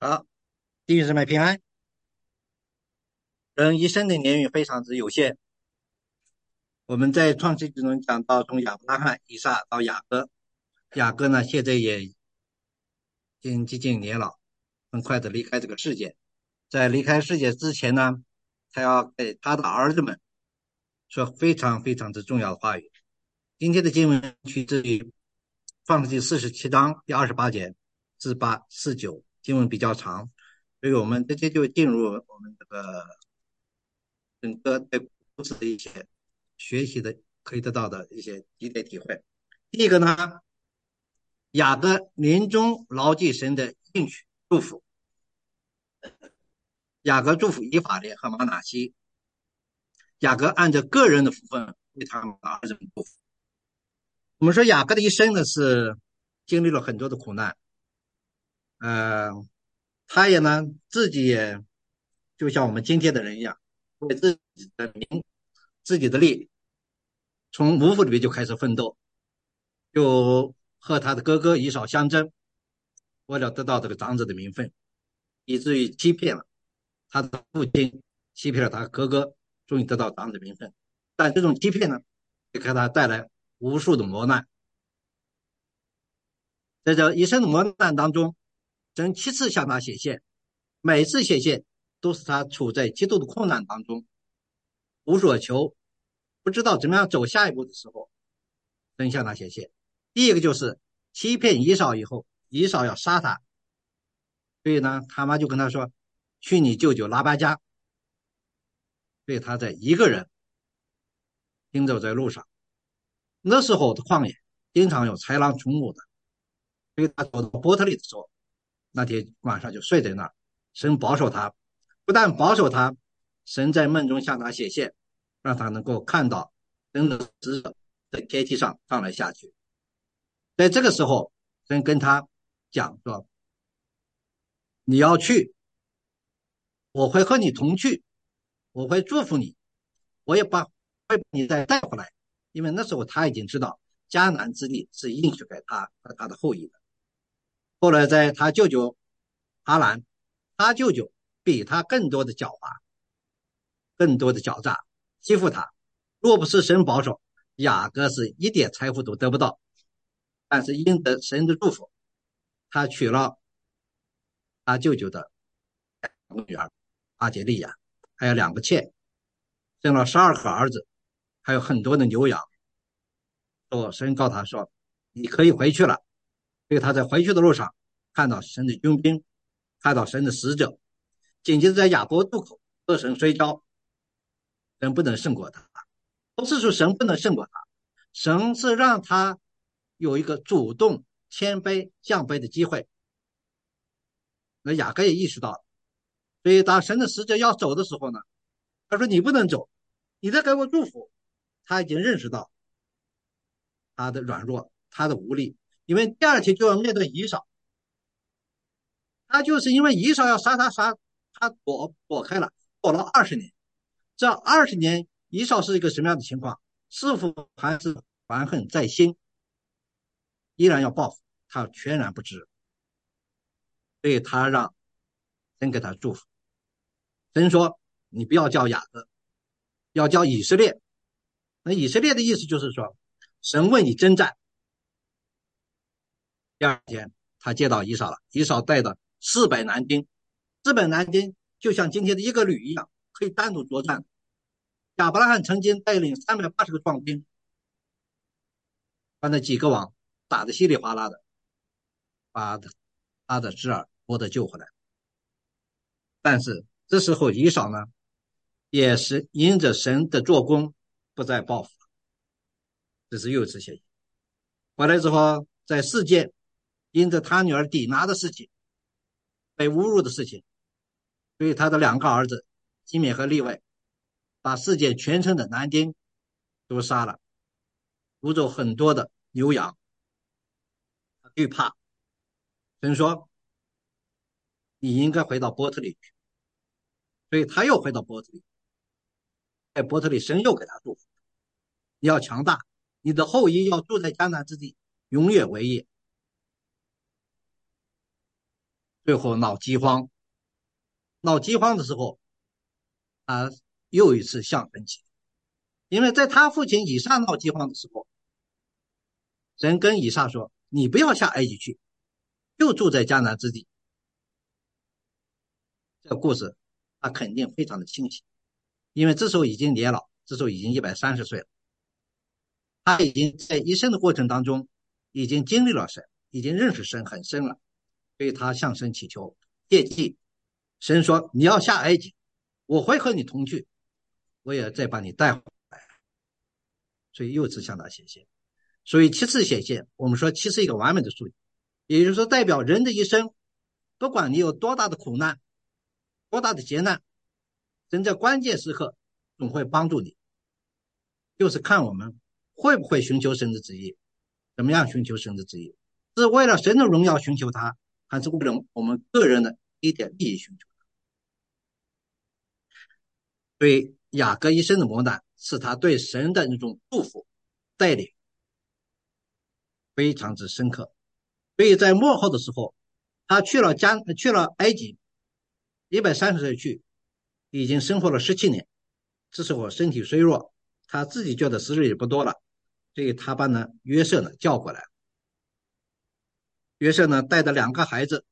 好，弟兄姊妹平安。人一生的年月非常之有限。我们在创世纪中讲到，从亚伯拉罕、以撒到雅各，雅各呢现在也已经接近年老，很快的离开这个世界。在离开世界之前呢，他要给他的儿子们说非常非常之重要的话语。今天的经文取自于创世纪47章第28节至49，经文比较长，所以我们直接就进入我们这个整个对故事的一些学习的可以得到的一些积累体会。第一个呢，雅各临终牢记神的应许祝福。雅各祝福以法莲和玛拿西，雅各按照个人的福分为他们的儿子们祝福。我们说雅各的一生呢是经历了很多的苦难，呃，他也呢自己也就像我们今天的人一样，为自己的名、自己的利，从无父里面就开始奋斗，就和他的哥哥以扫相争，为了得到这个长子的名分，以至于欺骗了他的父亲，欺骗了他哥哥，终于得到长子名分。但这种欺骗呢，也给他带来无数的磨难。在这一生的磨难当中，曾7次向他显现，每次显现都是他处在极度的困难当中，无所求，不知道怎么样走下一步的时候，曾向他显现。第一个就是欺骗以扫以后，以扫要杀他，所以呢，他妈就跟他说：去你舅舅拉巴家。所以他在一个人行走在路上。那时候的旷野经常有豺狼出没的，所以他走到波特利的时候，那天晚上就睡在那儿。神保守他，不但保守他，神在梦中向他显现，让他能够看到神的使者在阶梯上上来下去。在这个时候，神跟他讲说：你要去，我会和你同去，我会祝福你，我也会把你再带回来。因为那时候他已经知道迦南之地是应许给他和他的后裔的。后来在他舅舅哈兰，他舅舅比他更多的狡猾，更多的狡诈，欺负他。若不是神保守，雅各是一点财富都得不到。但是因得神的祝福，他娶了他舅舅的女儿阿杰利亚，还有2个妾，生了12个儿子，还有很多的牛羊。神告他说：你可以回去了。所以他在回去的路上看到神的军兵，看到神的使者。紧接着在雅博渡口和神摔跤，神不能胜过他。不是说神不能胜过他，神是让他有一个主动谦卑降卑的机会。那雅各也意识到了，所以当神的使者要走的时候呢，他说：你不能走，你再给我祝福。他已经认识到他的软弱，他的无力，因为第2天就要面对以扫。他就是因为以扫要杀他，他躲开了，躲了20年。这20年以扫是一个什么样的情况？是否还是怀恨在心，依然要报复？他全然不知。所以他让神给他祝福。神说：你不要叫雅各，要叫以色列。那以色列的意思就是说，神为你征战。第2天他接到以扫了，以扫带的400男丁，400男丁就像今天的一个旅一样，可以单独作战。亚伯拉罕曾经带领380个壮兵，把那几个王打得稀里哗啦的，把他的侄儿活得救回来。但是这时候以扫呢，也是因着神的做工，不再报复，这是又一次写。回来之后，在世界因着他女儿底拿的事情，被侮辱的事情，所以他的2个儿子基缅和利位，把世界全城的男丁都杀了，掳走很多的牛羊。惧怕，神说你应该回到波特里去。所以他又回到波特里，在波特里神又给他祝福：你要强大，你的后裔要住在迦南之地，永远为业。 最后闹饥荒。闹饥荒的时候，他又一次向神祈求，因为在他父亲以撒闹饥荒的时候，神跟以撒说：“你不要下埃及去，就住在迦南之地。”这个故事他肯定非常的清晰，因为这时候已经年老，这时候已经130岁了，他已经在一生的过程当中，已经经历了神，已经认识神很深了，所以他向神祈求切记，神说：“你要下埃及，我会和你同去，我也再把你带回来。”所以又次向他显现。所以七次显现，我们说七是一个完美的数据，也就是说代表人的一生，不管你有多大的苦难，多大的劫难，神在关键时刻总会帮助你，就是看我们会不会寻求神的旨意，怎么样寻求神的旨意，是为了神的荣耀寻求他，还是为了我们个人的一点利益寻求他。所以雅各一生的磨难是他对神的那种祝福带领非常之深刻，所以在末后的时候，他去了埃及，130岁去，已经生活了17年，这时候身体衰弱，他自己觉得时日也不多了，所以他把约瑟叫过来。约瑟带着2个孩子，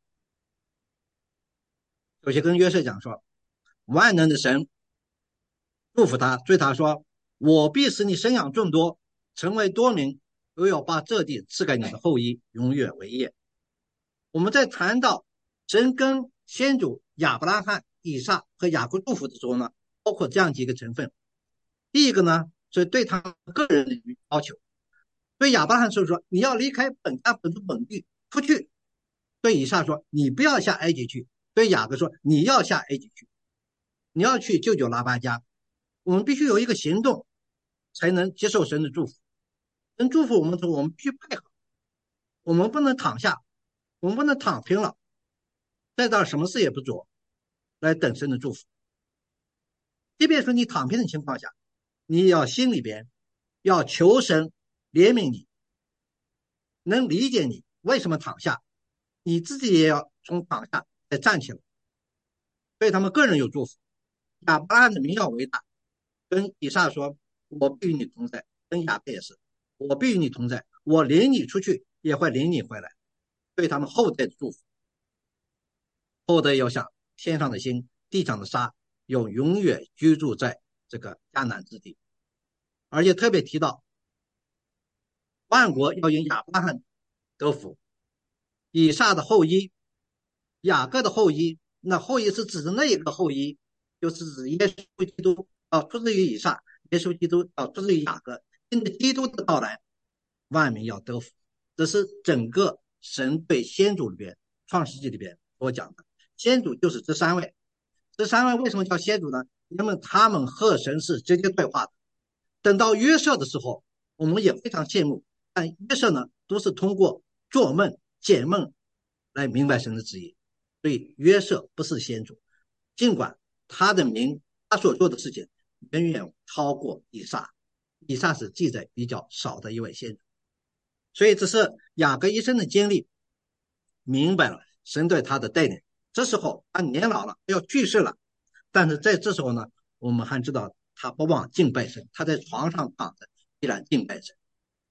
有些跟约瑟讲说：“万能的神祝福他，对他说：我必使你生养众多，成为多民，又要把这地赐给你的后裔，永远为业。”我们在谈到神跟先祖亚伯拉罕、以撒和雅各祝福的时候呢，包括这样几个成分。第一个呢，是对他个人的要求。对亚伯拉罕说：“你要离开本家本族本地出去。”对以撒说：“你不要下埃及去。”对雅各说：“你要下埃及去，你要去救救拉巴家。”我们必须有一个行动，才能接受神的祝福。神祝福我们的时候，我们必须配合，我们不能躺下，我们不能躺平了，在这儿什么事也不做，来等神的祝福。即便说你躺平的情况下，你也要心里边要求神怜悯你，能理解你为什么躺下，你自己也要从躺下再站起来。对他们个人有祝福。亚伯拉罕的名要伟大，跟以撒说：“我必与你同在。”跟雅各也是：“我必与你同在，我领你出去，也会领你回来。”对他们后代的祝福。后代要像天上的星、地上的沙，有永远居住在这个迦南之地。而且特别提到，万国要因亚伯拉罕得福，以撒的后裔、雅各的后裔，那后裔是指的那一个后裔，就是指耶稣基督出自于以撒，耶稣基督出自于雅各。因着基督的到来，万民要得福。这是整个神对先祖里边，创世纪里边所讲的。先祖就是这3位，这3位为什么叫先祖呢？因为他们和神是直接对话的。等到约瑟的时候，我们也非常羡慕，但约瑟都是通过做梦、解梦来明白神的旨意。所以约瑟不是先祖，尽管他的名，他所做的事情远远超过以撒，以撒是记载比较少的一位先祖。所以这是雅各一生的经历，明白了神对他的带领。这时候他年老了，要去世了，但是在这时候呢，我们还知道他不忘敬拜神，他在床上躺着依然敬拜神。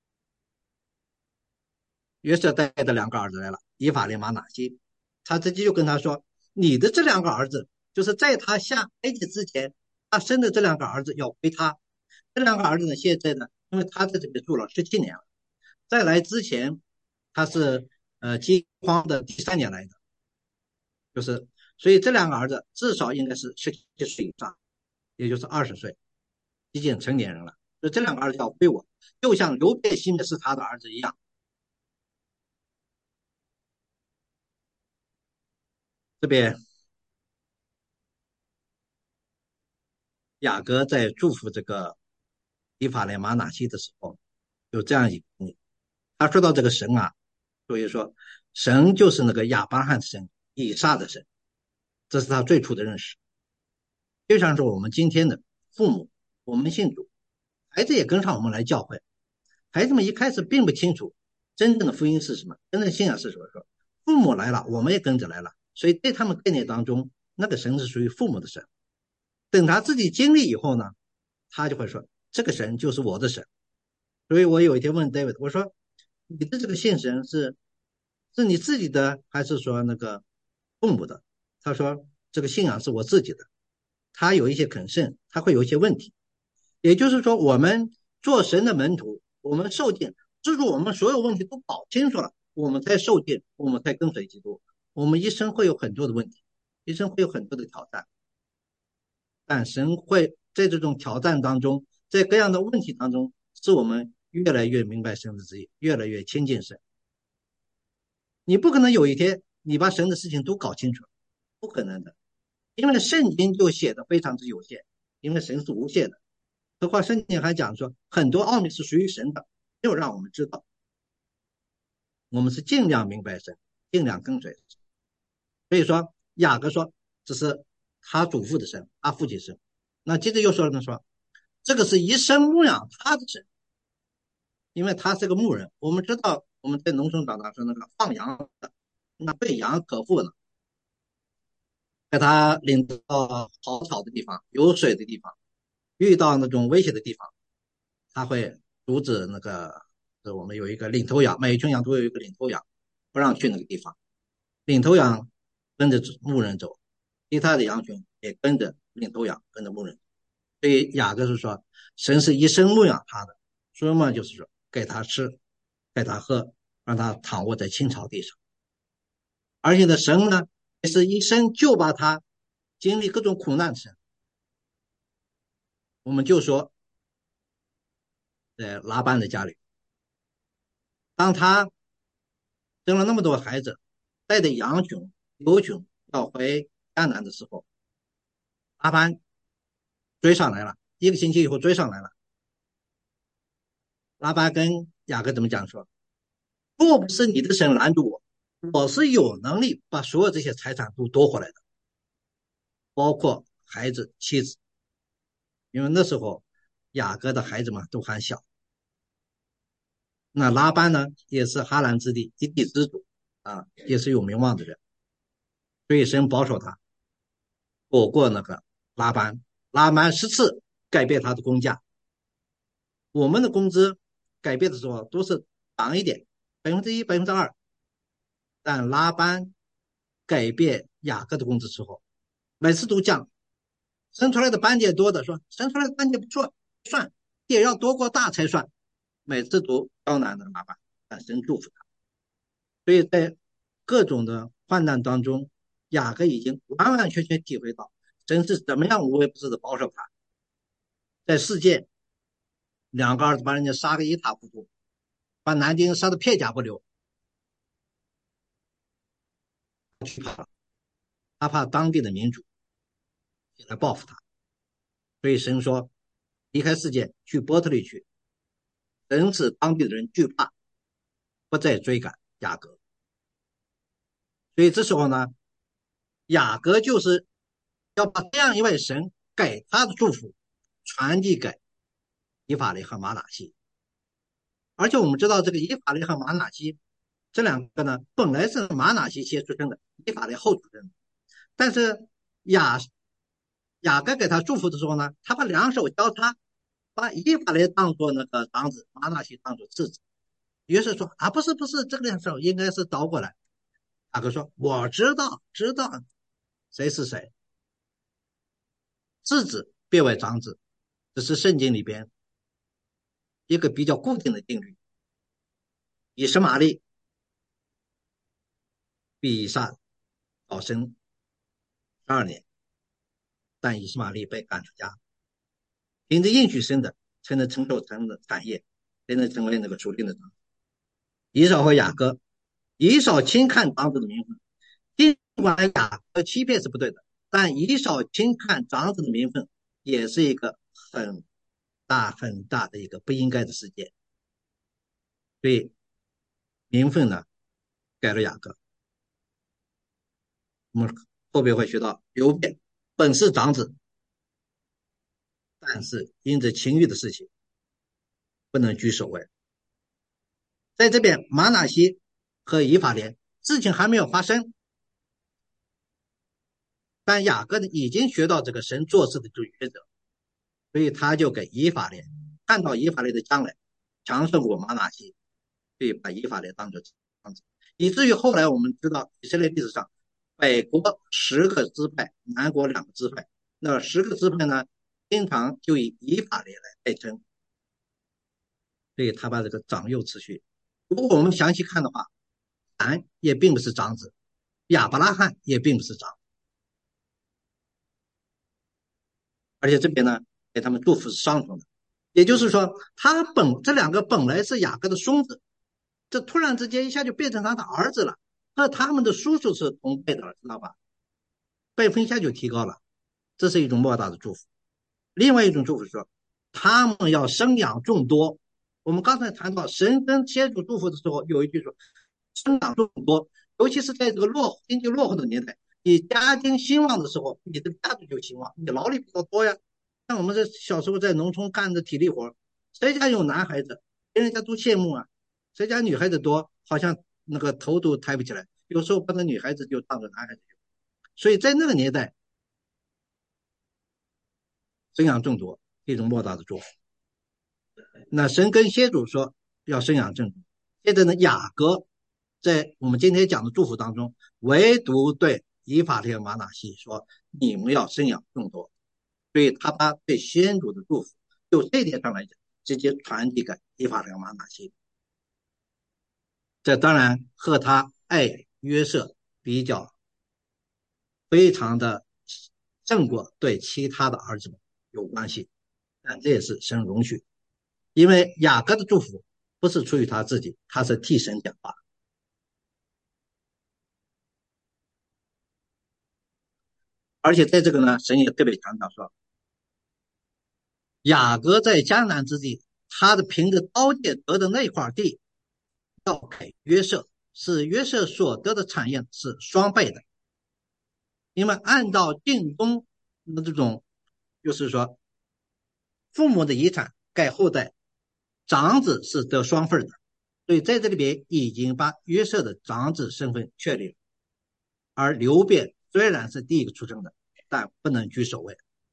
约瑟带着2个儿子来了，以法莲、马拿西，他直接就跟他说：“你的这2个儿子，就是在他下埃及之前，他生的这2个儿子要归他。这2个儿子呢，现在呢，因为他在这边住了17年了，在来之前，他是饥荒的第3年来的，就是所以这2个儿子至少应该是17岁以上，也就是20岁，接近成年人了。所以这2个儿子要归我，就像刘备、西灭是他的儿子一样。”这边雅各在祝福这个以法莲、马拿西的时候，有这样一个，他说到这个神所以说神就是那个亚伯拉罕的神、以撒的神，这是他最初的认识。就像是我们今天的父母，我们信主，孩子也跟上我们来教会，孩子们一开始并不清楚真正的福音是什么，真正的信仰是什么，说父母来了，我们也跟着来了， 所以在他们概念当中，那个神是属于父母的神。等他自己经历以后呢，他就会说这个神就是我的神。所以我有一天问 David， 我说你的这个信神是你自己的还是说那个父母的？他说这个信仰是我自己的，他有一些肯慎，他会有一些问题。也就是说，我们做神的门徒，我们受尽，就是我们所有问题都搞清楚了，我们才受尽，我们才跟随基督。我们一生会有很多的问题，一生会有很多的挑战，但神会在这种挑战当中，在各样的问题当中，使我们越来越明白神的旨意，越来越亲近神。你不可能有一天你把神的事情都搞清楚，不可能的，因为圣经就写的非常之有限，因为神是无限的。何况圣经还讲说，很多奥秘是属于神的，就让我们知道，我们是尽量明白神，尽量跟随神。所以说，雅各说这是他祖父的神，他父亲神。那接着又说了说，这个是一生牧养他的神，因为他是个牧人。我们知道我们在农村长大说那个放羊的，那喂羊可富了，把他领到好草的地方、有水的地方，遇到那种危险的地方，他会阻止那个，我们有一个领头羊，每一群羊都有一个领头羊，不让去那个地方。领头羊跟着牧人走，其他的羊群也跟着领头羊，跟着牧人。所以雅各是说，神是一生牧养他的，说嘛就是说，给他吃，给他喝，让他躺卧在青草地上。而且呢，神呢也是一生就把他经历各种苦难的神。我们就说，在拉班的家里，当他生了那么多孩子，带着羊群、牛群要回迦南的时候，拉班追上来了，一个星期以后追上来了。拉班跟雅各怎么讲说？若不是你的神拦住我，我是有能力把所有这些财产都夺回来的，包括孩子、妻子，因为那时候雅各的孩子们都还小。那拉班呢，也是哈兰之地一地之主啊，也是有名望的人，所以神保守他躲过那个拉班。拉班10次改变他的工价，我们的工资改变的时候都是涨一点，1%、2%，但拉班改变雅各的工资之后，每次都降，生出来的斑点多的说生出来的斑点不错，算也要多过大才算，每次都刁难的拉班，但神祝福他。所以在各种的患难当中，雅各已经完完全全体会到神是怎么样无微不至的保守他。在世界2个儿子把人家杀个一塌糊涂，把南京杀得片甲不留，他怕当地的民主来报复他，所以神说离开世界去波特利去，神使当地的人惧怕，不再追赶雅各。所以这时候呢，雅各就是要把这样一位神给他的祝福传递给以法莲和玛拿西。而且我们知道这个以法莲和玛拿西这两个呢，本来是玛拿西先出生的，以法莲后出生的，但是雅各给他祝福的时候呢，他把两手交叉，把以法莲当做那个长子，玛拿西当做次子。于是说啊，不是，这个时候应该是倒过来。雅各说我知道谁是谁，次子变为长子，这是圣经里边一个比较固定的定律。以实玛利比以撒早生12年，但以实玛利被赶出家，凭着应许生的才能承受神的产业，才能成为那个属灵的长子。以扫和雅各，以扫轻看长子的名分，尽管雅各欺骗是不对的，但以扫轻看长子的名分也是一个很大的一个不应该的事件。所以名分呢改了雅各。我们后边会学到刘辩本是长子，但是因着情欲的事情不能居首位。在这边马拿西和以法莲事情还没有发生， 但雅各呢已经学到这个神做事的这个原则，所以他就给以法莲，看到以法莲的将来强胜过玛拿西，所以把以法莲当作长子，以至于后来我们知道以色列历史上北国10个支派，南国2个支派，那10个支派呢，经常就以以法莲来代称，所以他把这个长幼次序。如果我们详细看的话，俺也并不是长子，亚伯拉罕也并不是长子，而且这边呢给他们祝福是双重的，也就是说，这2个本来是雅各的孙子，这突然之间一下就变成他的儿子了，那他们的叔叔是同辈的，知道吧？辈分一下就提高了，这是一种莫大的祝福。另外一种祝福是说，他们要生养众多。我们刚才谈到神跟先祖祝福的时候，有一句说生养众多，尤其是在这个经济落后的年代，你家庭兴旺的时候，你的家族就兴旺，你劳力比较多呀。像我们这小时候在农村干的体力活，谁家有男孩子，别人家都羡慕啊。谁家女孩子多，好像那个头都抬不起来。有时候把那女孩子就当着男孩子用。所以在那个年代，生养众多，一种莫大的祝福。那神跟先祖说要生养众多，现在呢，雅各在我们今天讲的祝福当中，唯独对以法莲、玛拿西说你们要生养众多，所以他把对先祖的祝福，就这一点上来讲，直接传递给以法莲、玛拿西。这当然和他爱约瑟比较，非常的胜过对其他的儿子们有关系，但这也是神容许，因为雅各的祝福不是出于他自己，他是替神讲话。而且在这个呢，神也特别强调说，雅各在迦南之地，他的凭着刀剑得的那块地，要给约瑟，是约瑟所得的产业是双倍的，因为按照近东的这种，就是说父母的遗产盖后代，长子是得双份的，所以在这里边已经把约瑟的长子身份确立了。而刘辩虽然是第一个出生的，但不能居首位。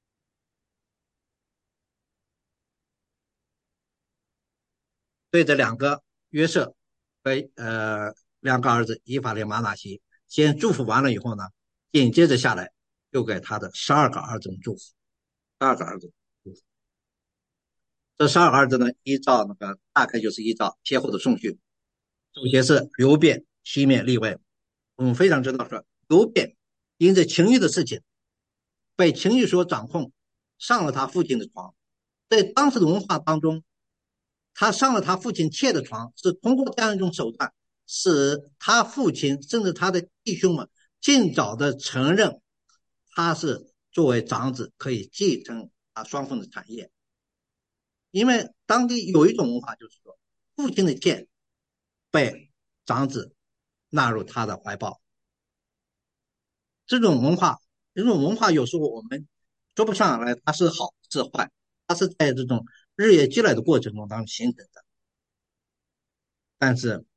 对这2个约瑟和2个儿子以法莲、玛拿西，先祝福完了以后呢，紧接着下来又给他的12个儿子祝福，12个儿子祝福。这12个儿子呢，依照那个大概就是依照先后的顺序，首先是刘辩、西面、利未。我们非常知道说，刘辩因着情欲的事情被情欲所掌控，上了他父亲的床。在当时的文化当中，他上了他父亲妾的床，是通过这样一种手段，使他父亲甚至他的弟兄们尽早的承认他是作为长子可以继承他双份的产业。因为当地有一种文化，就是说父亲的妾被长子纳入他的怀抱。这种文化，有时候我们说不上来它是好是坏，它是在这种日夜积累的过程中当中形成的。但是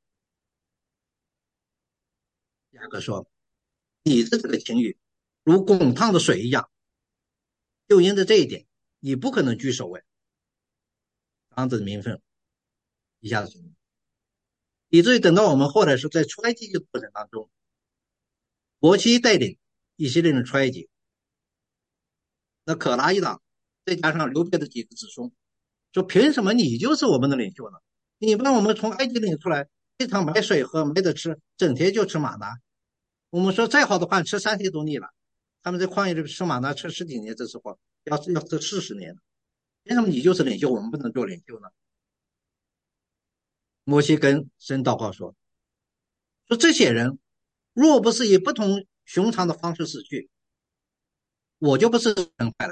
雅各说，你的这个情欲如滚烫的水一样，就因着这一点，你不可能居首位，长子的名分一下子，以至于等到我们后来是在出埃及的过程当中，伯西带领以色列人出埃及，那可拉一党再加上刘备的几个子孙，说凭什么你就是我们的领袖呢？你把我们从埃及领出来，非常买水喝，没得吃，整天就吃马拿。我们说再好的饭吃3天都腻了，他们在旷野里吃马拿吃10几年，这时候要吃40年，为什么你就是领袖，我们不能做领袖呢？摩西跟神祷告说这些人若不是以不同寻常的方式死去，我就不是神派来。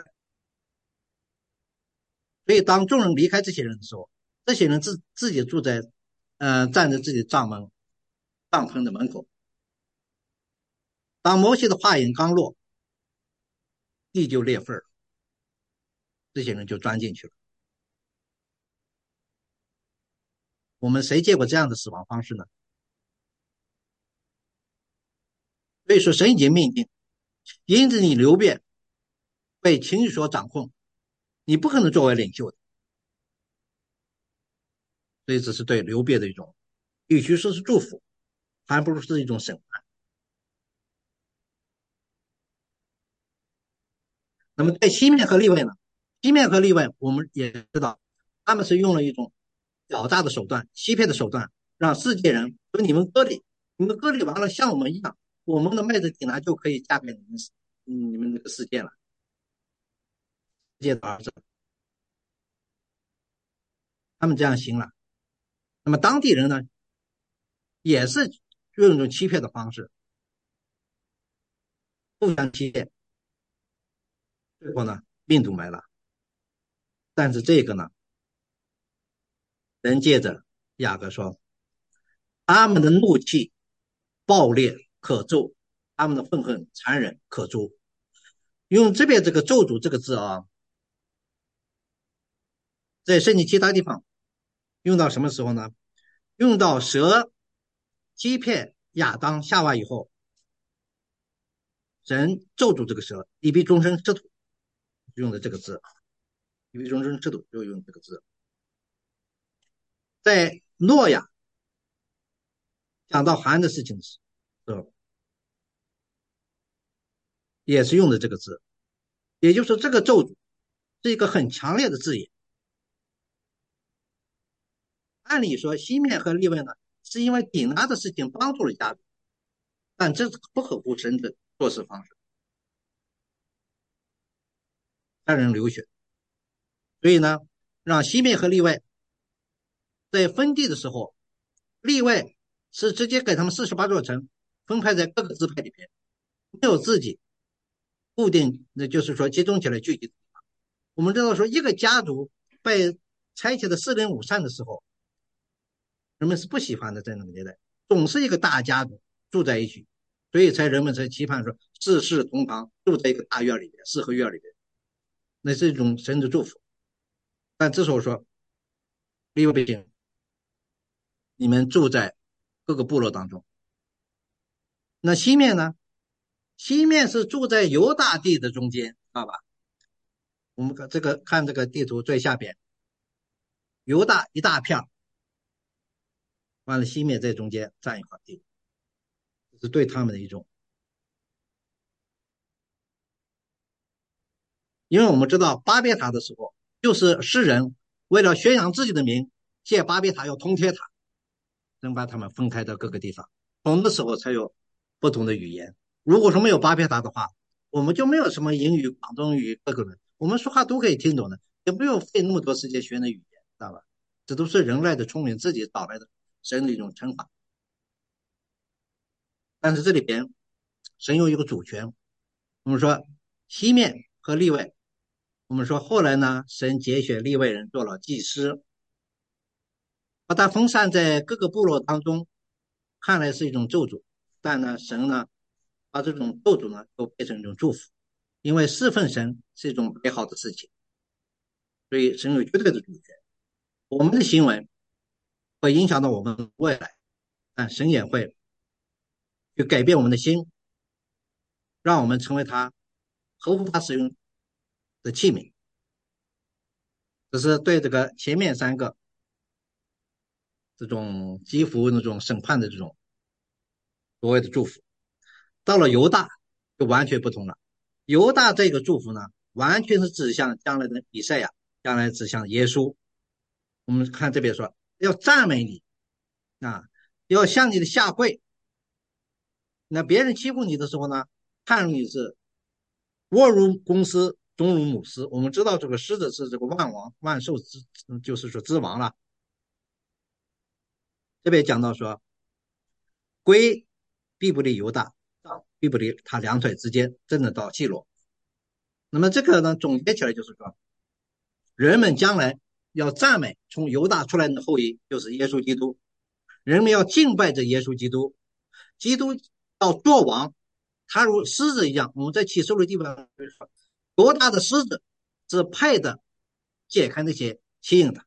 所以当众人离开这些人的时候，这些人自己住在站在自己帐篷的门口。当摩西的话音刚落，地就裂缝，这些人就钻进去了。我们谁见过这样的死亡方式呢？所以说神已经命定， 因此你流变被情绪所掌控，你不可能作为领袖的。所以这是对流变的一种，与其说是祝福，还不如是一种审判。那么对西面和利位呢？西面和利位我们也知道，他们是用了一种狡诈的手段、欺骗的手段，让世界人说你们割礼，你们割礼完了像我们一样，我们的麦子底拿就可以嫁给你们这个世界了，世界的儿子，他们这样行了。那么当地人呢，也是用一种欺骗的方式，互相欺骗，最后呢，命都没了。但是这个呢，人借着雅各说，他们的怒气暴烈可咒，他们的愤恨残忍可诛。用这边这个咒诅这个字啊，在圣经其他地方用到什么时候呢？用到蛇欺骗亚当夏娃以后，神咒诅这个蛇，你必终身吃土，用的这个字，你必终身吃土就用这个字。在诺亚讲到寒的事情的时候，也是用的这个字，也就是说这个咒诅是一个很强烈的字眼。按理说，西面和利位呢，是因为底拿的事情帮助了家族，但这是不合乎神的做事方式，让人流血。所以呢，让西面和利位在分地的时候，利位是直接给他们48座城分派在各个支派里边，没有自己固定，那就是说集中起来聚集。我们知道说，一个家族被拆迁的4分5散的时候，人们是不喜欢的，在那个年代，总是一个大家族住在一起，所以人们才期盼说世事同堂，住在一个大院里边，四合院里边，那是一种神的祝福。但这时候说，利未人，你们住在各个部落当中。那西面呢？西面是住在犹大地的中间，知道吧？我们看这个地图最下边，犹大一大片，完了西面在中间占一块地，这是对他们的一种。因为我们知道巴别塔的时候，就是诗人为了宣扬自己的名，借巴别塔要通天塔，能把他们分开到各个地方，从的时候才有不同的语言。如果说没有巴别塔的话，我们就没有什么英语、广东语各个人，我们说话都可以听懂的，也不用费那么多时间学那语言，知道吧？这都是人类的聪明自己找来的神的一种惩罚。但是这里边神有一个主权，我们说西面和利位，我们说后来呢，神拣选利未人做了祭司，把他分散在各个部落当中，看来是一种咒诅，但呢，神呢，把这种咒诅呢，都变成一种祝福，因为侍奉神是一种美好的事情，所以神有绝对的主权。我们的行为会影响到我们未来，但神也会去改变我们的心，让我们成为他合乎他使用的器皿。这是对这个前面三个这种几乎那种审判的这种所谓的祝福。到了犹大就完全不同了。犹大这个祝福呢，完全是指向将来的以赛亚，将来指向耶稣。我们看这边说，要赞美你啊，要向你的下跪。那别人欺负你的时候呢，看你是卧如公狮，终如母狮。我们知道这个狮子是这个万王万兽之，就是说之王了。这边讲到说，龟必不离犹大，必不离他两腿之间，真的到记录。那么这个呢，总结起来就是说，人们将来要赞美从犹大出来的后裔，就是耶稣基督。人们要敬拜着耶稣基督，基督要做王，他如狮子一样。我们在启示录的地方说，犹大的狮子是配的解开那些吸引的，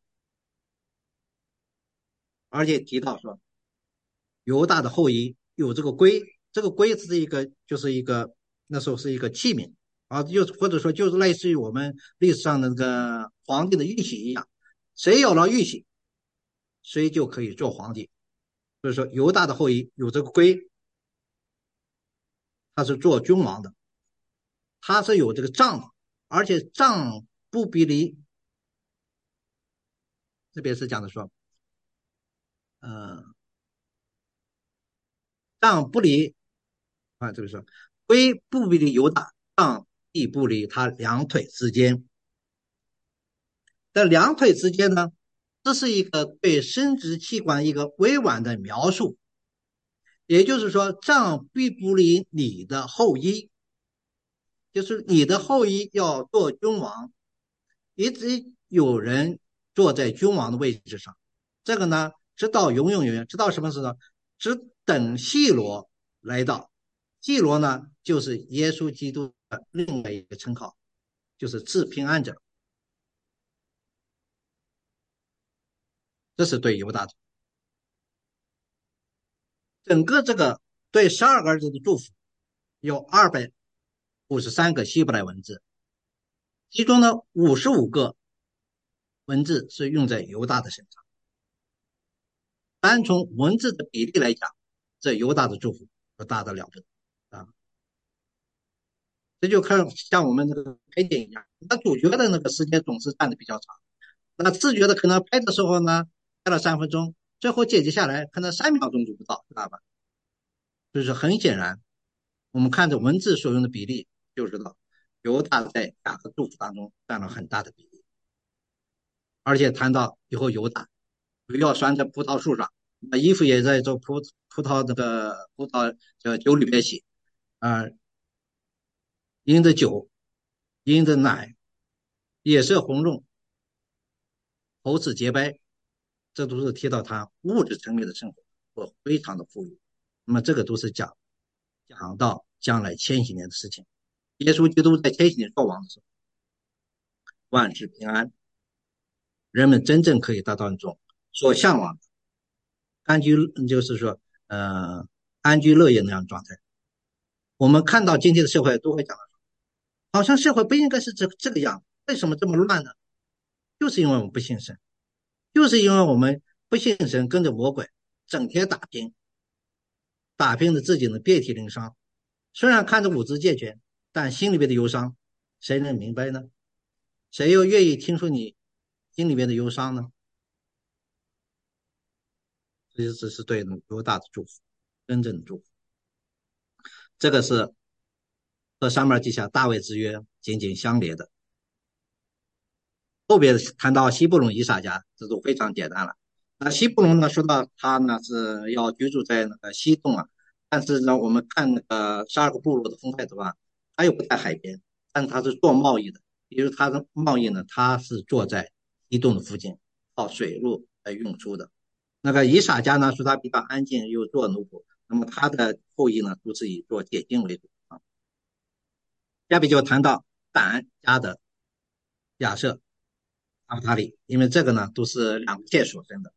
而且提到说，犹大的后裔有这个龟，这个龟是一个就是一个那时候是一个器皿啊，又或者说就是类似于我们历史上的那个皇帝的玉玺一样，谁有了玉玺，谁就可以做皇帝。所以说犹大的后裔有这个圭，他是做君王的，他是有这个杖的，而且杖不比离，这边是讲的说，呃，杖不离啊，这个说龟不离犹大，杖亦不离他两腿之间。在两腿之间呢，这是一个对生殖器官一个委婉的描述，也就是说，杖必不离你的后裔，就是你的后裔要做君王，一直有人坐在君王的位置上。这个呢，直到永永远远，直到什么时候？只等细罗来到。细罗呢，就是耶稣基督的另外一个称号，就是治平安者。这是对犹大的整个这个对12个儿子的祝福，有253个希伯来文字，其中呢55个文字是用在犹大的身上。单从文字的比例来讲，这犹大的祝福就大得了不得啊！这就看像我们那个拍电影一样，那主角的那个时间总是占的比较长，那自觉的可能拍的时候呢，拍了3分钟，最后剪辑下来可能3秒钟就不到，知道吧？就是很显然，我们看着文字所用的比例就知道，犹大在雅各祝福当中占了很大的比例。而且谈到以后犹大不要拴在葡萄树上，那衣服也在做葡萄那个葡萄酒里边洗啊，因的酒，因的奶，也是红润，口齿洁白，这都是提到他物质层面的生活和非常的富裕。那么这个都是讲到将来千禧年的事情。耶稣基督在千禧年作王的时候，万事平安，人们真正可以达到一种所向往的安居，就是说安居乐业那样的状态。我们看到今天的社会都会讲，好像社会不应该是这个样，为什么这么乱呢？就是因为我们不信神，就是因为我们不信神，跟着魔鬼整天打拼，打拼的自己呢遍体鳞伤。虽然看着五肢健全，但心里边的忧伤，谁能明白呢？谁又愿意听说你心里面的忧伤呢？这是对犹大的祝福，真正的祝福。这个是和上面记下大卫之约紧紧相连的。后边谈到西布隆以撒家，这就非常简单了。那西布隆呢，说到他呢是要居住在那个西洞啊，但是呢，我们看那个12个部落的分派的话，他又不在海边，但是他是做贸易的，比如他的贸易呢，他是坐在西洞的附近，靠水路来运输的。那个以撒家呢，说他比较安静，又做奴仆，那么他的后裔呢，都是以做解经为主啊。下面就谈到但家的亚瑟、阿布塔里，因为这个呢都是两个线所生的。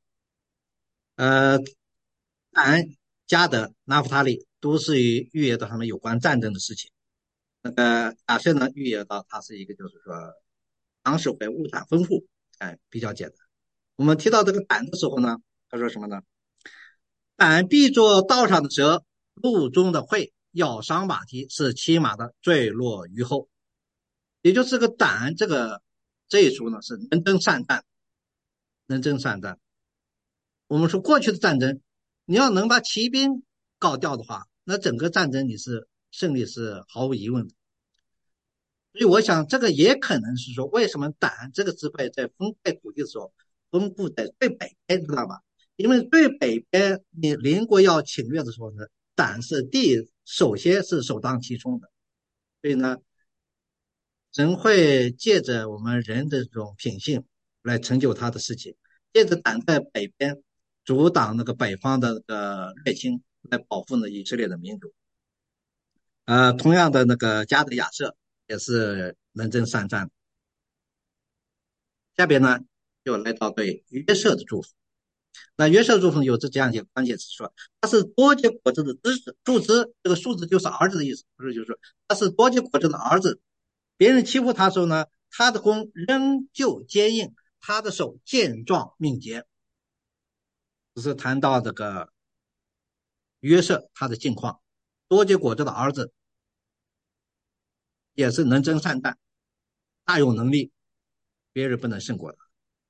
但加德、纳夫塔利都是与预言到他们有关战争的事情。亚瑟呢预言到他是一个就是说当时会物产丰富，比较简单。我们提到这个胆的时候呢，他说什么呢？胆必作道上的蛇，路中的会，咬伤马蹄，使骑马的坠落于后。也就是这个胆这一书呢是能征善战，能征善战。我们说过去的战争，你要能把骑兵搞掉的话，那整个战争你是胜利是毫无疑问的。所以我想这个也可能是说，为什么胆这个支派在分配土地的时候分布在最北边，知道吧？因为最北边你邻国要侵略的时候呢，胆是首先是首当其冲的。所以呢，神会借着我们人的这种品性来成就他的事情，借着胆在北边阻挡那个北方的那个入侵，来保护呢以色列的民主。同样的那个加德亚瑟也是能征善战。下边呢就来到对约瑟的祝福。 那约瑟祝福有这样一些关键词说，他是多结果子的树枝，这个树枝就是儿子的意思，不是就是说他是多结果子的儿子。别人欺负他的时候呢，他的弓仍旧坚硬，他的手健壮敏捷。只是谈到这个约瑟他的境况，多结果子的儿子也是能征善战，大有能力，别人不能胜过他。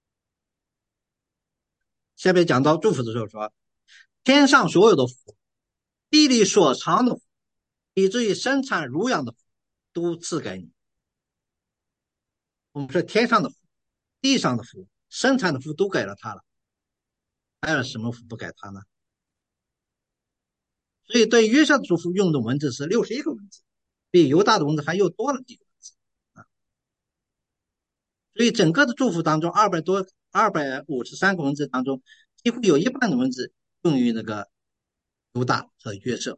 下面讲到祝福的时候说，天上所有的福，地里所藏的福，以至于生产乳养的福，都赐给你。我们说天上的福，地上的福，生产的福都给了他了，还有什么福不给他呢？所以对约瑟的祝福用的文字是61个文字，比犹大的文字还又多了几个文字啊。所以整个的祝福当中253个文字当中，几乎有一半的文字用于那个犹大和约瑟。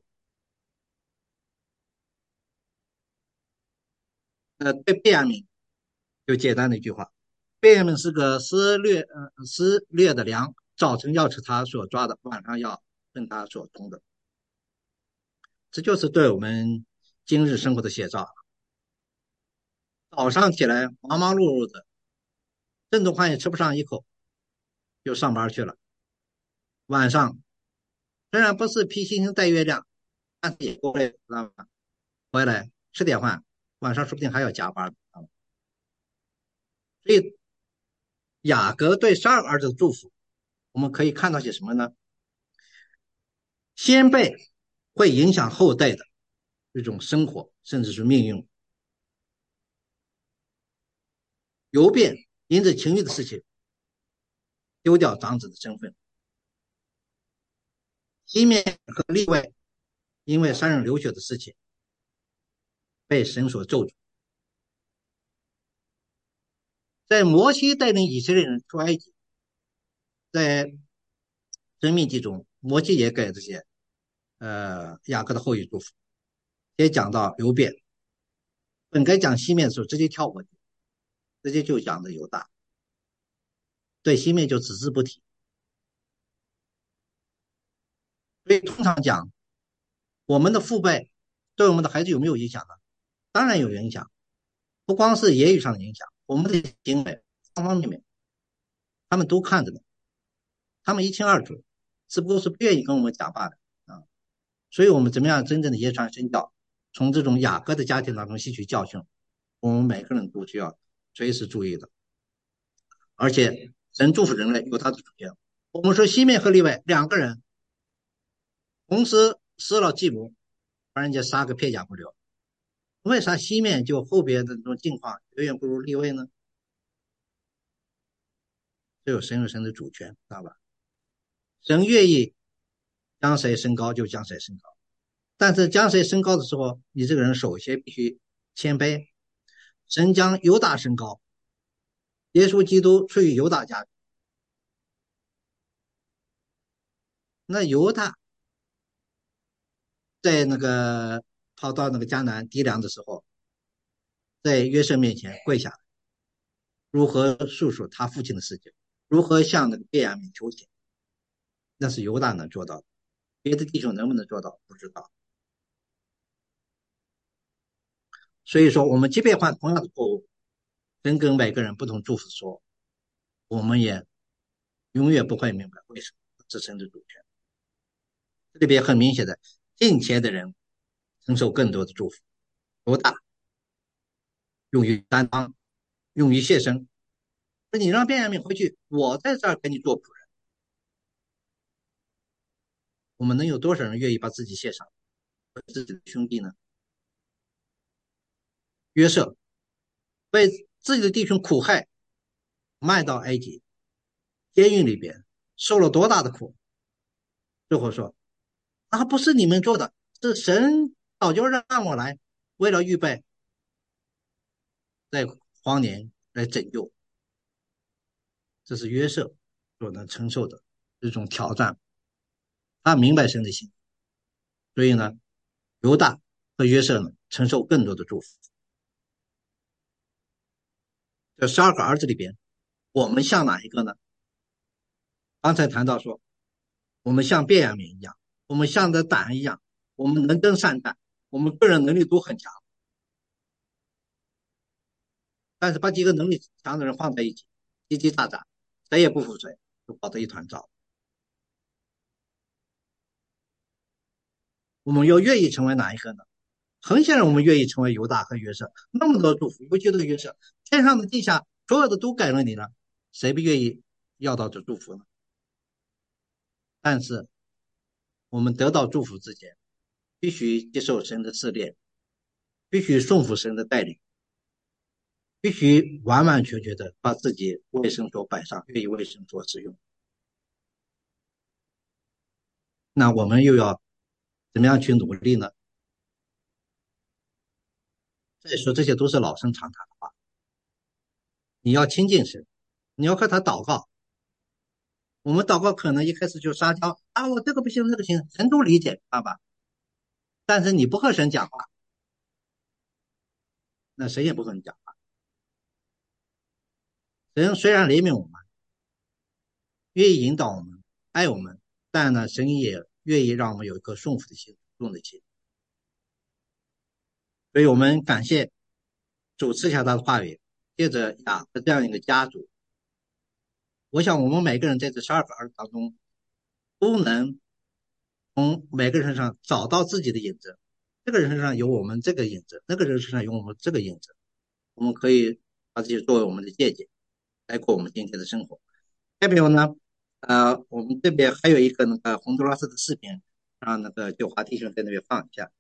对便雅悯就简单的一句话，便雅悯是个施掠的粮，早晨要吃他所抓的，晚上要分他所种的。这就是对我们今日生活的写照。早上起来忙忙碌碌的，正中饭也吃不上一口，就上班去了。晚上虽然不是披星星戴月亮，但是也够累，知道吧？回来吃点饭，晚上说不定还要加班。所以雅各对12个儿子的祝福，我们可以看到些什么呢？先辈会影响后代的一种生活，甚至是命运。犹辩因着情欲的事情丢掉长子的身份，西面和利位因为杀人流血的事情被神所咒诅。在摩西带领以色列人出埃及，在生命记中，摩西也给这些雅各的后裔祝福，也讲到流辩。本该讲西面的时候，直接跳过去，直接就讲的犹大，对西面就只字不提。所以通常讲，我们的父辈对我们的孩子有没有影响呢？当然有影响，不光是言语上的影响，我们的行为方方面面，他们都看着呢，他们一清二楚，只不过是不愿意跟我们讲罢了啊。所以我们怎么样真正的言传身教，从这种雅各的家庭当中吸取教训，我们每个人都需要随时注意的。而且神祝福人类有他的主权。我们说西面和利未两个人同时失了继母，把人家杀个片甲不留，为啥西面就后边的这种境况远远不如利未呢？这有神的主权，知道吧？神愿意将谁升高就将谁升高，但是将谁升高的时候，你这个人首先必须谦卑。神将犹大升高，耶稣基督出于犹大家族，那犹大在那个跑到那个迦南敌粮的时候，在约瑟面前跪下，如何诉说他父亲的事情，如何向那个便雅悯求情，那是犹大能做到的，别的弟兄能不能做到不知道。所以说，我们即便犯同样的错误，神跟每个人不同祝福说，我们也永远不会明白为什么这神的主权。这里边很明显的，近前的人承受更多的祝福，犹大用于担当，用于献身。那你让便雅悯回去，我在这儿给你做仆人，我们能有多少人愿意把自己献上自己的兄弟呢？约瑟被自己的弟兄苦害，卖到埃及监狱里边，受了多大的苦？最后说啊，不是你们做的，是神早就让我来，为了预备在荒年来拯救。这是约瑟所能承受的这种挑战，他明白神的心，所以呢，犹大和约瑟呢承受更多的祝福。这12个儿子里边，我们像哪一个呢？ 刚才谈到说，我们像卞阳明一样，我们像的胆一样，我们能征善战，我们个人能力都很强，但是把几个能力强的人放在一起，叽叽喳喳，谁也不服谁，就搞得一团糟。我们又愿意成为哪一个呢？很显然，我们愿意成为犹大和约瑟，那么多祝福，尤其这个约瑟，天上的地下所有的都给了你了，谁不愿意要到这祝福呢？但是我们得到祝福之前，必须接受神的试炼，必须顺服神的带领，必须完完全全的把自己为神所摆上，愿意为神所使用。那我们又要怎么样去努力呢？再说这些都是老生常谈的话，你要亲近神，你要和他祷告。我们祷告可能一开始就撒娇啊，我这个不行，那个行，神都理解，爸爸。但是你不和神讲话，那神也不和你讲话。神虽然怜悯我们，愿意引导我们，爱我们，但呢，神也愿意让我们有一颗顺服的心、主动的心。所以我们感谢主赐下他的话语，借着雅各这样一个家族，我想我们每个人在这12个儿子当中，都能从每个人身上找到自己的影子。这个人身上有我们这个影子，那个人身上有我们这个影子，我们可以把这些作为我们的借鉴，来过我们今天的生活。下面呢，我们这边还有一个那个洪都拉斯的视频，让那个就华弟兄在那边放一下。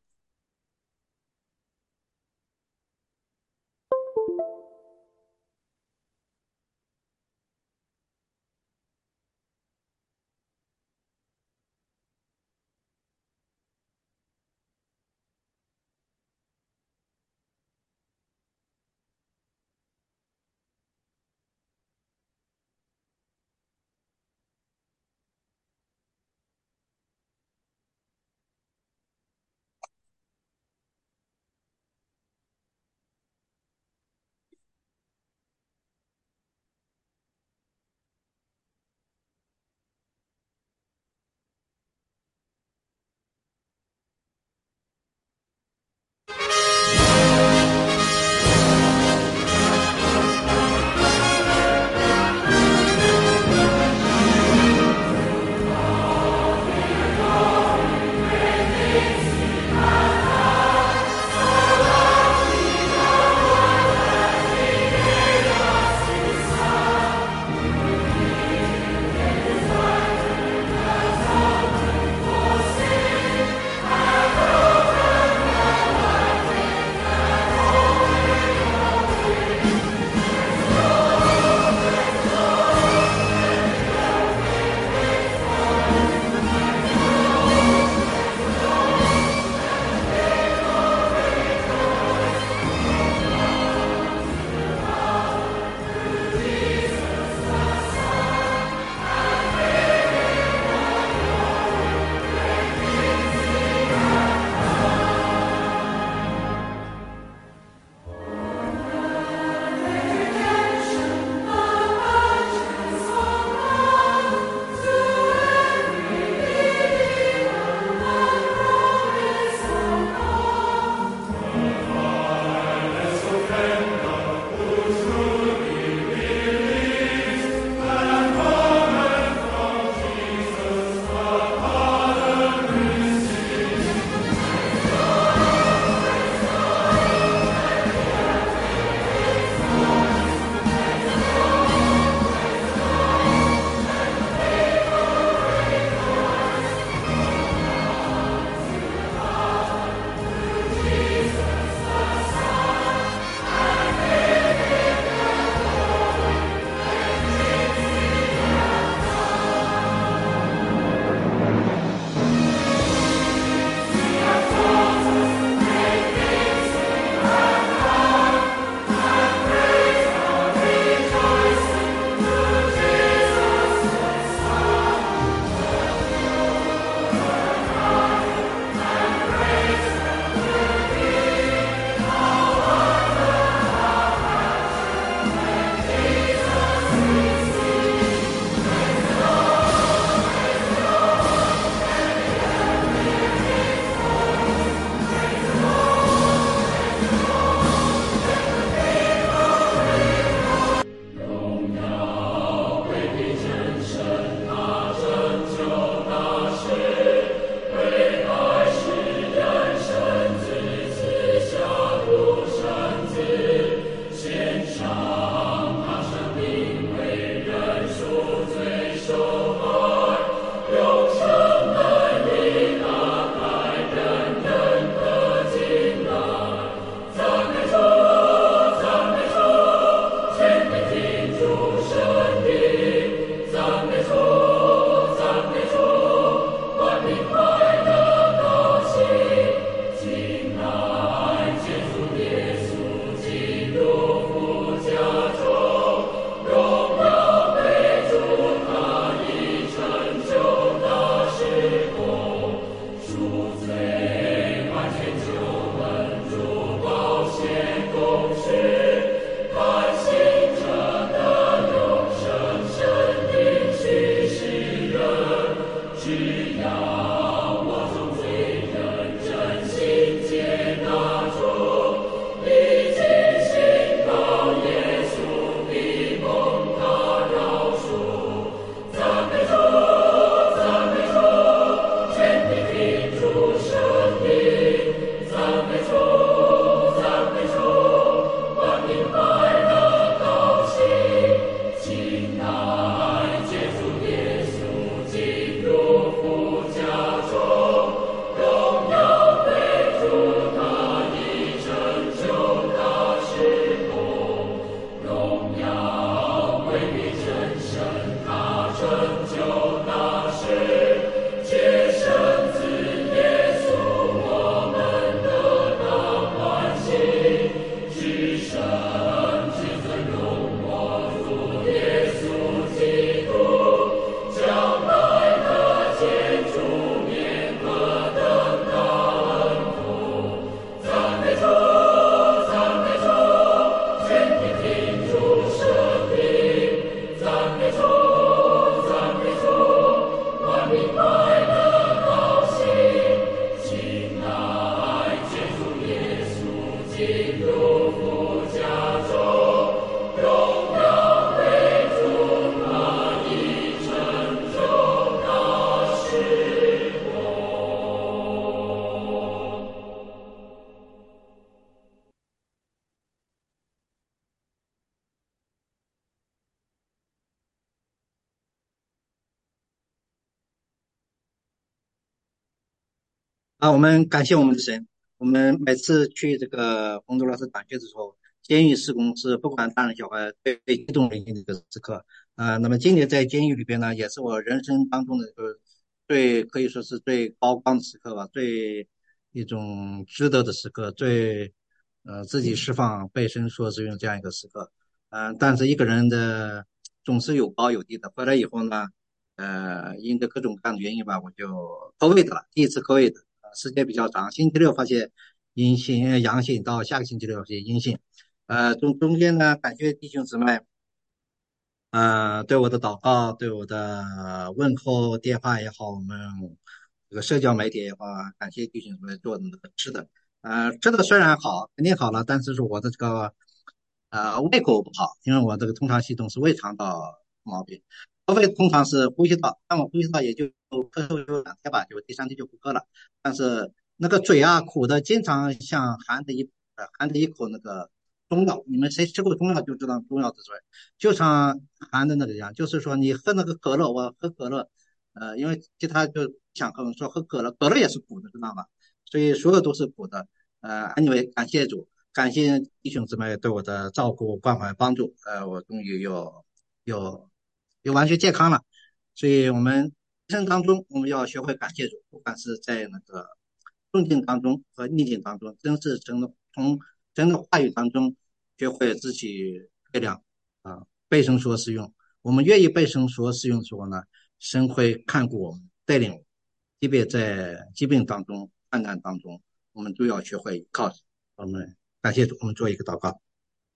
我们感谢我们的神。我们每次去这个洪都拉斯转学的时候，监狱施工是不管大人小孩最激动人心的一个时刻。那么今年在监狱里边呢，也是我人生当中的最可以说是最高光的时刻吧，最一种值得的时刻，最自己释放被神所使用这样一个时刻。但是一个人的总是有高有低的。回来以后呢，因着各种各样的原因吧，我就 COVID 了，第一次 COVID，时间比较长，星期六发现阴性阳性，到下个星期六发现阴性。中间呢，感谢弟兄姊妹，对我的祷告，对我的问候电话也好，我们这个社交媒体也好啊，感谢弟兄姊妹做的那个吃的。吃的虽然好，肯定好了，但是说我的这个胃口不好，因为我这个通常系统是胃肠道毛病。胃通常是呼吸道，但我呼吸道也就咳嗽有2天吧，就第3天就不咳了。但是那个嘴啊苦的，经常像含着一口那个中药。你们谁吃过中药就知道中药的嘴，就像含的那个一样。就是说你喝那个可乐，我喝可乐，因为其他就想喝，说喝可乐，可乐也是苦的，知道吗？所以所有都是苦的。anyway，感谢主。感谢弟兄姊妹对我的照顾、关怀、帮助。我终于有完全健康了。所以我们人生当中，我们要学会感谢主，不管是在那个顺境当中和逆境当中，真是从真的话语当中学会自己力量被神所使用。我们愿意被神所使用的时候呢，神会看顾我们，带领我们，即便在疾病当中、患难当中，我们都要学会依靠神。我们感谢主，我们做一个祷告。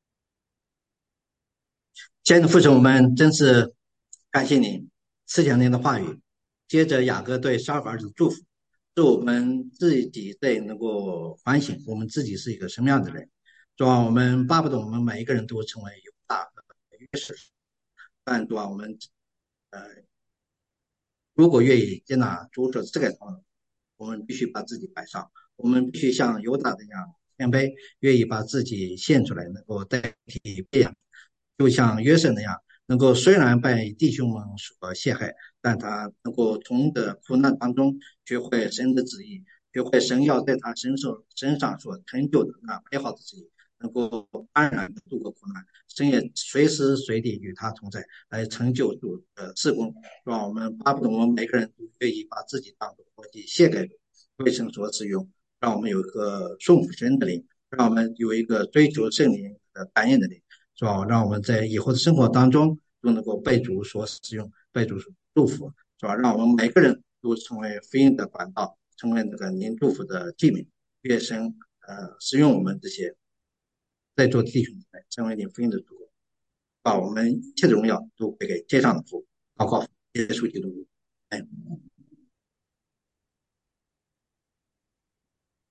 亲爱的父神，我们真是感谢您赐下您的话语，接着雅各对沙法儿子祝福，使我们自己在能够反省我们自己是一个什么样的人。主啊，我们巴不得我们每一个人都成为犹大的约瑟，但主啊，我们呃如果愿意接纳主所赐给他们，我们必须把自己摆上，我们必须像犹大那样谦卑，愿意把自己献出来，能够代替别人。就像约瑟那样，能够虽然被弟兄们所陷害，但他能够从的苦难当中学会神的旨意，学会神要在他身上所成就的那美好的旨意，能够安然的度过苦难。神也随时随地与他同在，来成就主的事工，让我们巴不得我们每个人都愿意把自己当作活祭献给主，为神所使用，让我们有一个顺服神的灵，让我们有一个追求圣灵的感应的灵。是吧？让我们在以后的生活当中都能够被主所使用，被主所祝福，是吧？让我们每个人都成为福音的管道，成为那个您祝福的器皿。愿神使用我们这些在座的弟兄姊妹，成为您福音的主，把我们一切的荣耀都归给天上的父，祷告耶稣基督。哎。